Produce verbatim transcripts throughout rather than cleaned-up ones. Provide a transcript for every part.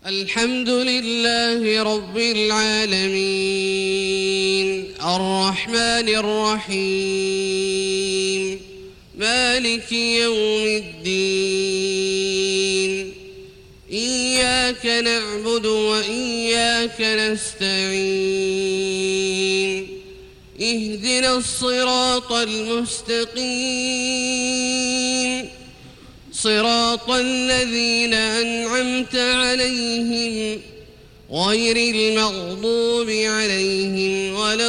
الحمد لله رب العالمين الرحمن الرحيم مالك يوم الدين إياك نعبد وإياك نستعين اهدنا الصراط المستقيم صراط الذين أنعمت عليهم غير المغضوب عليهم ولا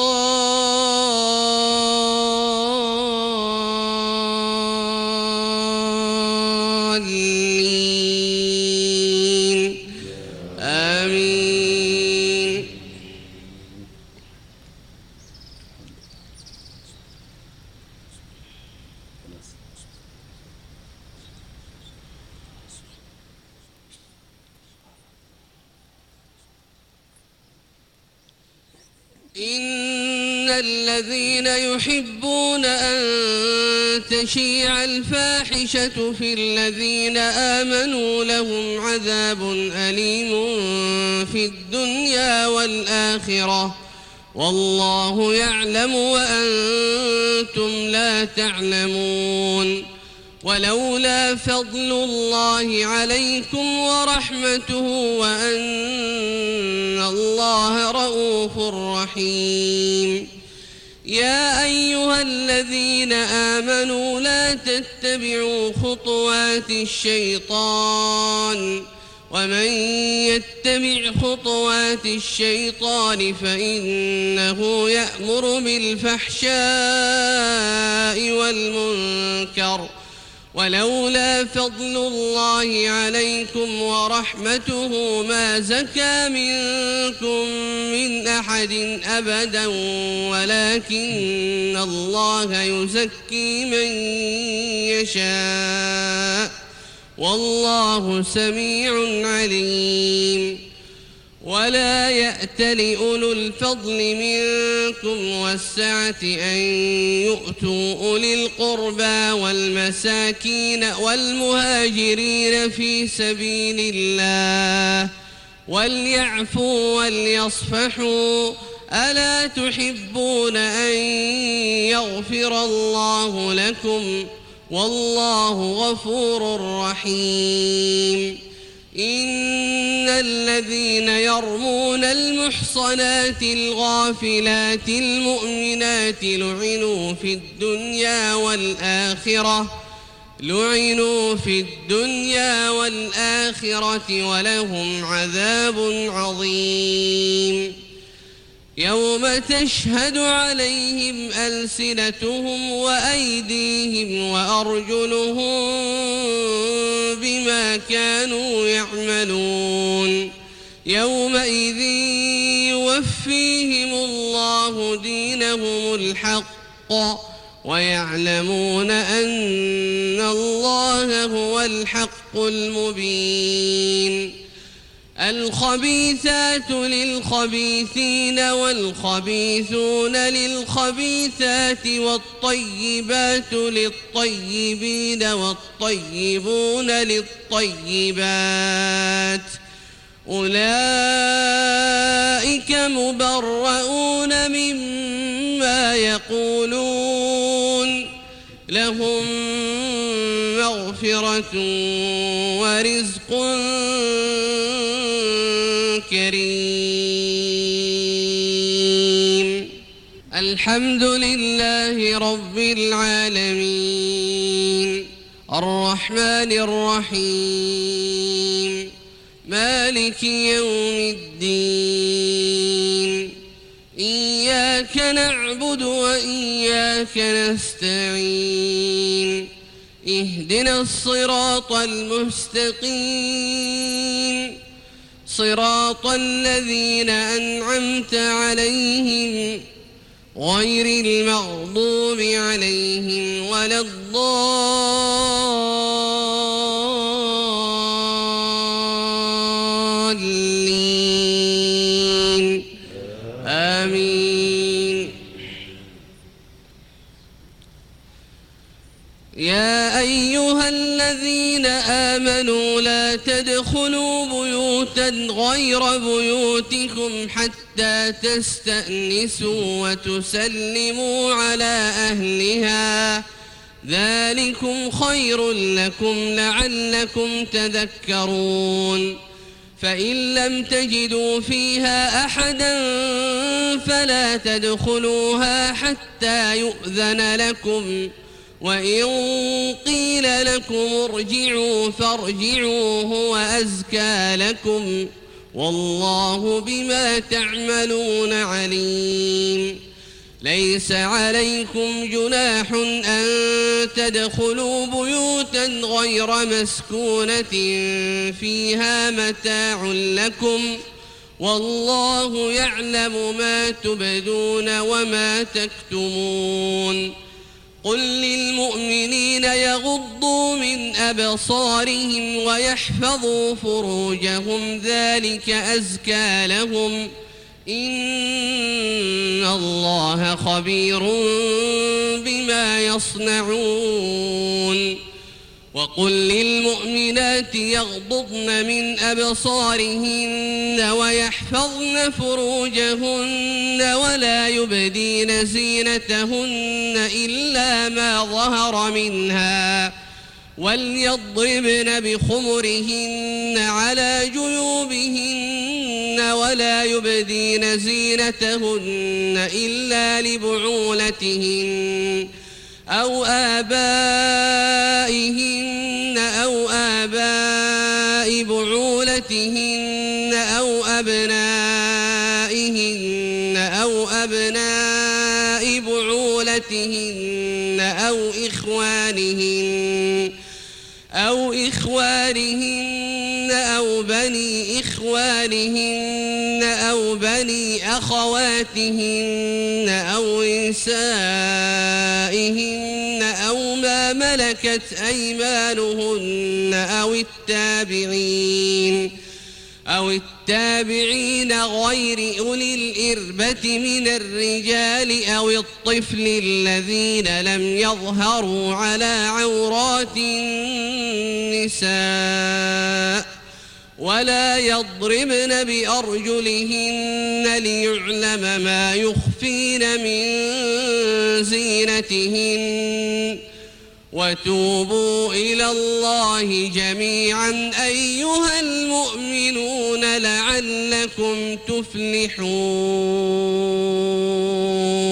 الضالين آمين. إن الذين يحبون أن تشيع الفاحشة في الذين آمنوا لهم عذاب أليم في الدنيا والآخرة والله يعلم وأنتم لا تعلمون. ولولا فضل الله عليكم ورحمته وأن الله رءوف رحيم. يا أيها الذين آمنوا لا تتبعوا خطوات الشيطان ومن يتبع خطوات الشيطان فإنه يأمر بالفحشاء والمنكر. ولولا فضل الله عليكم ورحمته ما زكى منكم من أحد أبدا ولكن الله يزكي من يشاء والله سميع عليم. ولا يأتل أولو الفضل منكم والسعة أن يؤتوا أولي القربى والمساكين والمهاجرين في سبيل الله وليعفوا وليصفحوا ألا تحبون أن يغفر الله لكم والله غفور رحيم. إن الذين يرمون المحصنات الغافلات المؤمنات لعنوا في الدنيا والآخرة لعنوا في الدنيا والآخرة ولهم عذاب عظيم. يوم تشهد عليهم ألسنتهم وأيديهم وأرجلهم بما كانوا يعملون يومئذ يوفيهم الله دينهم الحق ويعلمون أن الله هو الحق المبين. الخبيثات للخبيثين والخبيثون للخبيثات والطيبات للطيبين والطيبون للطيبات أولئك مبرؤون مما يقولون لهم مغفرة ورزق كريم. الحمد لله رب العالمين الرحمن الرحيم مالك يوم الدين إياك نعبد وإياك نستعين اهدنا الصراط المستقيم صراط الذين أنعمت عليهم غير المغضوب عليهم ولا الضالين آمين. يا أيها الذين آمنوا لا تدخلوا بيوت بيوتا غير بيوتكم حتى تستأنسوا وتسلموا على أهلها ذلكم خير لكم لعلكم تذكرون فإن لم تجدوا فيها أحدا فلا تدخلوها حتى يؤذن لكم وإن قيل لكم ارجعوا فارجعوا هو أزكى لكم والله بما تعملون عليم ليس عليكم جناح أن تدخلوا بيوتا غير مسكونة فيها متاع لكم والله يعلم ما تبدون وما تكتمون قل للمؤمنين يغضوا من أبصارهم ويحفظوا فروجهم ذلك أزكى لهم إن الله خبير بما يصنعون وقل للمؤمنات يغضضن من أبصارهن ويحفظن فروجهن ولا يبدين زينتهن إلا ما ظهر منها وليضربن بخمرهن على جيوبهن ولا يبدين زينتهن إلا لبعولتهن أو آبائهن أو آباء بعولتهن أو أبنائهن أو أبناء بعولتهن أو إخوانهن أو إخوانهن أو بني إخوانهن أو بني أخواتهن أو نسائهن أو ما ملكت أيمانهن أو التابعين أو التابعين غير أولي الإربة من الرجال أو الطفل الذين لم يظهروا على عورات النساء ولا يضربن بأرجلهن ليعلم ما يخفين من زينتهن وتوبوا إلى الله جميعا أيها المؤمنون لعلكم تفلحون.